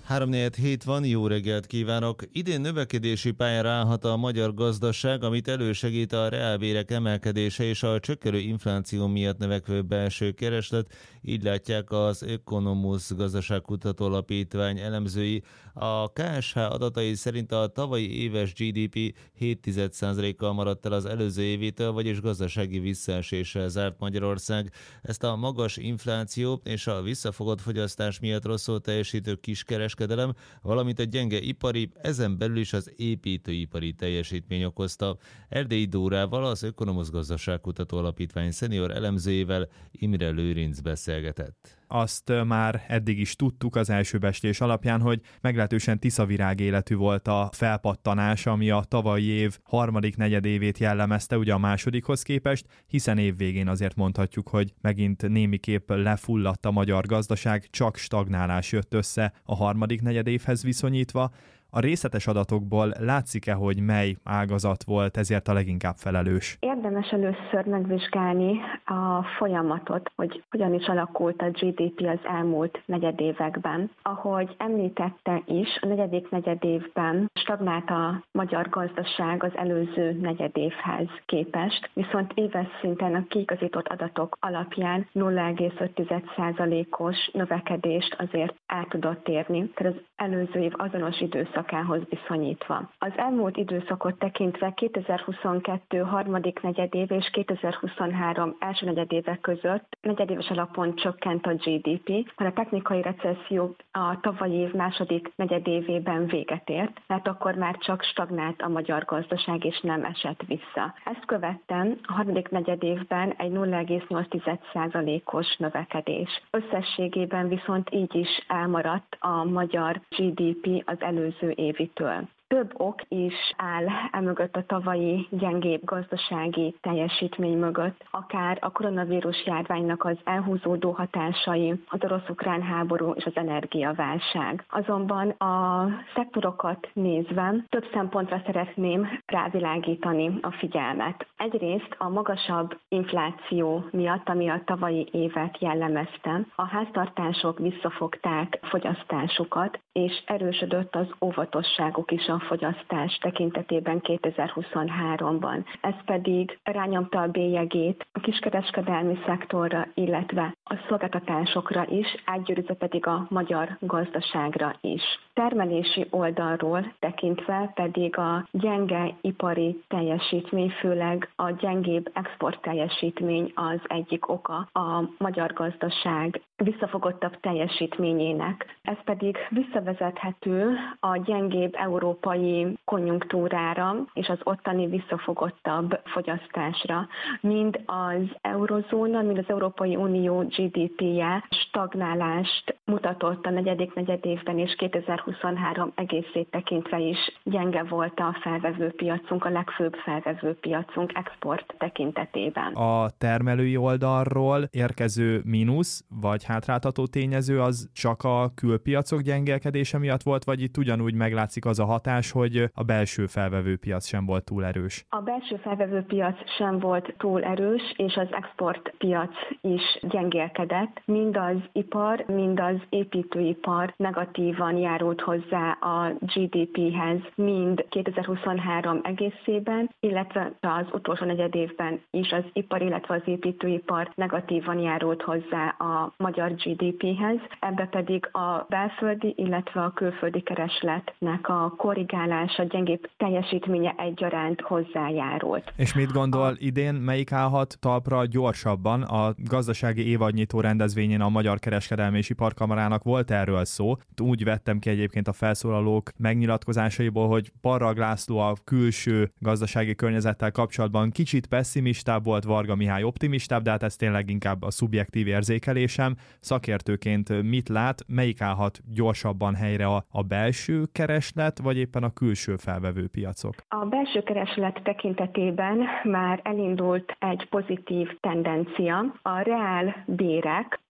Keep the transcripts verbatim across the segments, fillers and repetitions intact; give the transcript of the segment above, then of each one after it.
három negyven hét van, jó reggelt kívánok! Idén növekedési pályára állhat a magyar gazdaság, amit elősegít a reálbérek emelkedése és a csökkenő infláció miatt növekvő belső kereslet. Így látják az Ökonomusz gazdaságkutató alapítvány elemzői. A ká es há adatai szerint a tavalyi éves gé dé pé hét egész egy százalékkal maradt el az előző évétől, vagyis gazdasági visszaeséssel zárt Magyarország. Ezt a magas infláció és a visszafogott fogyasztás miatt rosszul teljesítő kiskereskedelem, valamint a gyenge ipari, ezen belül is az építőipari teljesítmény okozta. Erdélyi Dórával, az Ökonomusz gazdaságkutató alapítvány szenior elemzőjével Imre Lőrinc beszélgetett. Azt már eddig is tudtuk az első becslés alapján, hogy meglehetősen tiszavirág életű volt a felpattanás, ami a tavalyi év harmadik negyedévét jellemezte, ugye a másodikhoz képest, hiszen évvégén azért mondhatjuk, hogy megint némiképp lefulladt a magyar gazdaság, csak stagnálás jött össze a harmadik negyedévhez viszonyítva. A részletes adatokból látszik-e, hogy mely ágazat volt ezért a leginkább felelős? Érdemes először megvizsgálni a folyamatot, hogy hogyan is alakult a gé dé pé az elmúlt negyedévekben. Ahogy említette is, a negyedik negyedévben stagnált a magyar gazdaság az előző negyedévhez képest, viszont éves szinten a kiigazított adatok alapján nulla egész öt százalékos növekedést azért el tudott érni, tehát az előző év azonos időszakához viszonyítva. Az elmúlt időszakot tekintve kétezer-huszonkettő harmadik negyedév és kétezer-huszonhárom első negyedéve között negyedéves alapon csökkent a gé dé pé, mert a technikai recesszió a tavalyi év második negyedévében véget ért, mert akkor már csak stagnált a magyar gazdaság és nem esett vissza. Ezt követően a harmadik negyedévben egy nulla egész nyolc százalékos növekedés. Összességében viszont így is elmaradt a magyar gé dé pé az előző évitől. Több ok is áll emögött a tavalyi gyengébb gazdasági teljesítmény mögött, akár a koronavírus járványnak az elhúzódó hatásai, az orosz-ukrán háború és az energiaválság. Azonban a szektorokat nézve több szempontra szeretném rávilágítani a figyelmet. Egyrészt a magasabb infláció miatt, ami a tavalyi évet jellemezte, a háztartások visszafogták fogyasztásukat, és erősödött az óvatosságuk is a fogyasztás tekintetében kétezer-huszonháromban. Ez pedig rányomta a bélyegét a kiskereskedelmi szektorra, illetve a szolgáltatásokra is, átgyűrűzve pedig a magyar gazdaságra is. Termelési oldalról tekintve pedig a gyenge ipari teljesítmény, főleg a gyengébb export teljesítmény az egyik oka a magyar gazdaság visszafogottabb teljesítményének. Ez pedig visszavezethető a gyengébb európai konjunktúrára és az ottani visszafogottabb fogyasztásra. Mind az eurozóna, mind az Európai Unió gé dé péje stagnálást mutatott a negyedik negyedévben, és kétezer-huszonhárom egészét tekintve is gyenge volt a felvevőpiacunk, a legfőbb felvevőpiacunk export tekintetében. A termelői oldalról érkező mínusz, vagy hátráltató tényező az csak a külpiacok gyengélkedése miatt volt, vagy itt ugyanúgy meglátszik az a hatás, hogy a belső felvevőpiac sem volt túl erős? A belső felvevőpiac sem volt túl erős, és az exportpiac is gyengélkedett. Mind az ipar, mind az építőipar negatívan járult hozzá a gé dé péhez, mind kétezer-huszonhárom egészében, illetve az utolsó negyedévben is az ipar, illetve az építőipar negatívan járult hozzá a magyar gé dé péhez. Ebbe pedig a belföldi, illetve a külföldi keresletnek a korrigálása, gyengébb teljesítménye egyaránt hozzájárult. És mit gondol idén, melyik állhat talpra gyorsabban? A gazdasági évadnyitó rendezvényén a Magyar Kereskedelmi és Iparkamarának volt erről szó. Úgy vettem ki egyébként a felszólalók megnyilatkozásaiból, hogy Parrag László a külső gazdasági környezettel kapcsolatban kicsit pessimistább volt, Varga Mihály optimistább, de hát ez tényleg inkább a szubjektív érzékelésem. Szakértőként mit lát, melyik állhat gyorsabban helyre a, a belső kereslet, vagy éppen a külső felvevő piacok? A belső kereslet tekintetében már elindult egy pozitív tendencia. A reál bérek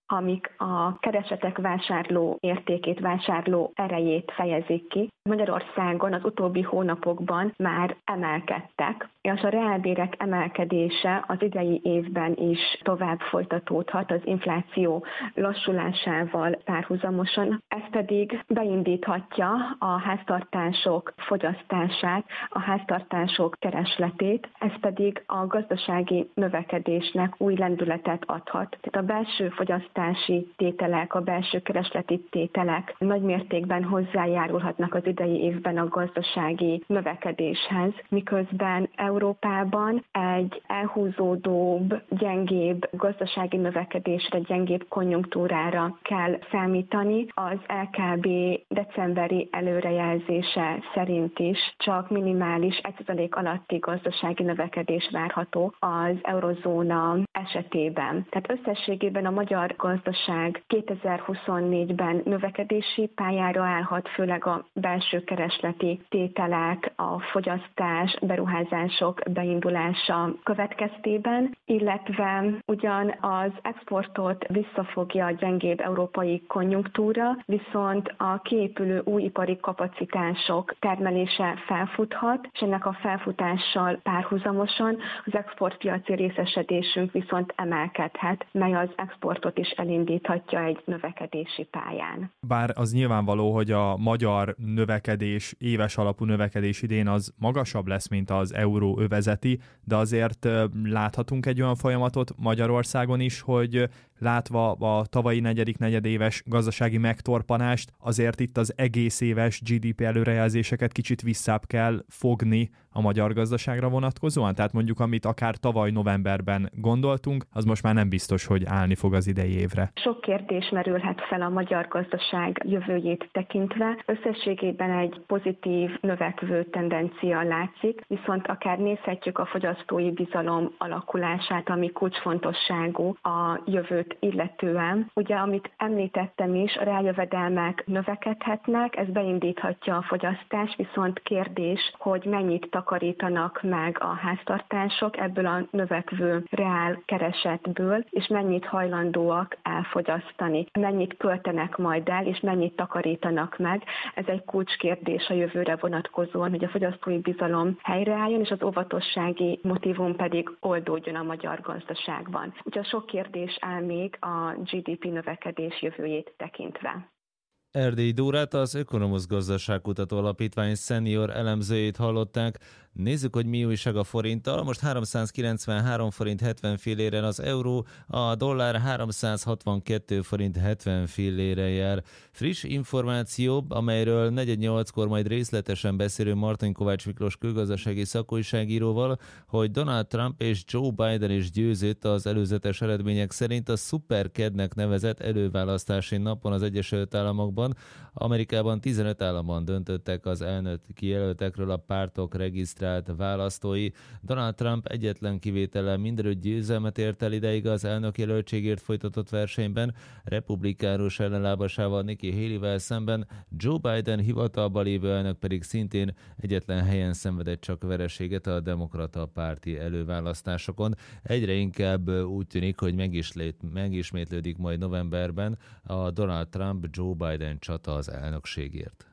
amik a keresetek vásárló értékét, vásárló erejét fejezik ki. Magyarországon az utóbbi hónapokban már emelkedtek, és a reálbérek emelkedése az idei évben is tovább folytatódhat az infláció lassulásával párhuzamosan. Ez pedig beindíthatja a háztartások fogyasztását, a háztartások keresletét, ez pedig a gazdasági növekedésnek új lendületet adhat. Tehát a belső fogyasztási tételek, a belső keresleti tételek nagy mértékben hozzájárulhatnak az idei évben a gazdasági növekedéshez, miközben Európában egy elhúzódóbb, gyengébb gazdasági növekedésre, gyengébb konjunktúrára kell számítani. Az é ká bé decemberi előrejelzése szerint is csak minimális egy százalék alatti gazdasági növekedés várható az eurozóna esetében. Tehát összességében a magyar gazdaság kétezer-huszonnégyben növekedési pályára állhat, főleg a belső keresleti tételek, a fogyasztás, beruházások beindulása következtében, illetve ugyan az exportot visszafogja a gyengébb európai konjunktúra, viszont a kiépülő új ipari kapacitások termelése felfuthat, és ennek a felfutással párhuzamosan az exportpiaci részesedésünk viszont emelkedhet, mely az exportot is elindíthatja egy növekedési pályán. Bár az nyilvánvaló, hogy a magyar növekedés, éves alapú növekedés idén az magasabb lesz, mint az euróövezeti, de azért láthatunk egy olyan folyamatot Magyarországon is, hogy látva a tavalyi negyedik negyedéves gazdasági megtorpanást, azért itt az egész éves gé dé pé előrejelzéseket kicsit visszább kell fogni a magyar gazdaságra vonatkozóan? Tehát mondjuk, amit akár tavaly novemberben gondoltunk, az most már nem biztos, hogy állni fog az idei évre. Sok kérdés merülhet fel a magyar gazdaság jövőjét tekintve. Összességében egy pozitív, növekvő tendencia látszik, viszont akár nézhetjük a fogyasztói bizalom alakulását, ami kulcsfontosságú a jövőt illetően. Ugye, amit említettem is, a reáljövedelmek növekedhetnek, ez beindíthatja a fogyasztást, viszont kérdés, hogy mennyit takarítanak meg a háztartások ebből a növekvő reál keresetből, és mennyit hajlandóak elfogyasztani. Mennyit költenek majd el, és mennyit takarítanak meg. Ez egy kulcskérdés a jövőre vonatkozóan, hogy a fogyasztói bizalom helyreálljon, és az óvatossági motívum pedig oldódjon a magyar gazdaságban. Úgyhogy sok kérdés áll még a gé dé pé növekedés jövőjét tekintve. Erdélyi Dórát, az Ökonomusz Gazdaságkutató Alapítvány szenior elemzőjét hallották. Nézzük, hogy mi újság a forinttal. Most háromszázkilencvenhárom forint hetven filléren az euró, a dollár háromszázhatvankettő forint hetven fillére jár. Friss információ, amelyről negyed nyolckor majd részletesen beszélő Marton Kovács Miklós külgazdasági szakújságíróval, hogy Donald Trump és Joe Biden is győzött az előzetes eredmények szerint a szuperkednek nevezett előválasztási napon az Egyesült Államokban. Amerikában tizenöt államban döntöttek az elnöki jelöltekről a pártok regisztrált választói. Donald Trump egyetlen kivétellel mindenütt győzelmet ért el ideig az elnök jelöltségért folytatott versenyben, republikánus ellenlábasával Nikki Haley-vel szemben, Joe Biden hivatalban lévő elnök pedig szintén egyetlen helyen szenvedett csak vereséget a demokrata párti előválasztásokon. Egyre inkább úgy tűnik, hogy megismétlődik majd novemberben a Donald Trump-Joe Biden csata az elnökségért.